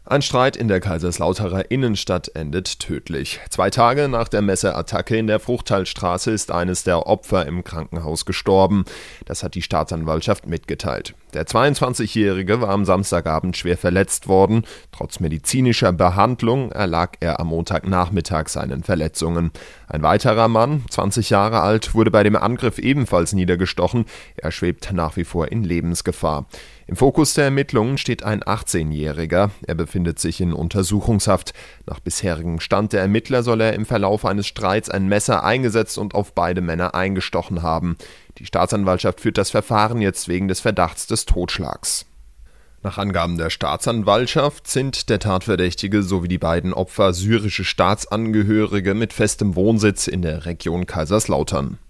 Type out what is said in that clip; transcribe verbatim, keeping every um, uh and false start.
Ein Streit in der Kaiserslauterer Innenstadt endet tödlich. Zwei Tage nach der Messerattacke in der Fruchtalstraße ist eines der Opfer im Krankenhaus gestorben. Das hat die Staatsanwaltschaft mitgeteilt. Der zweiundzwanzigjährige war am Samstagabend schwer verletzt worden. Trotz medizinischer Behandlung erlag er am Montagnachmittag seinen Verletzungen. Ein weiterer Mann, zwanzig Jahre alt, wurde bei dem Angriff ebenfalls niedergestochen. Er schwebt nach wie vor in Lebensgefahr. Im Fokus der Ermittlungen steht ein achtzehnjähriger. Er befindet sich in Untersuchungshaft. Nach bisherigem Stand der Ermittler soll er im Verlauf eines Streits ein Messer eingesetzt und auf beide Männer eingestochen haben. Die Staatsanwaltschaft führt das Verfahren jetzt wegen des Verdachts des Totschlags. Nach Angaben der Staatsanwaltschaft sind der Tatverdächtige sowie die beiden Opfer syrische Staatsangehörige mit festem Wohnsitz in der Region Kaiserslautern.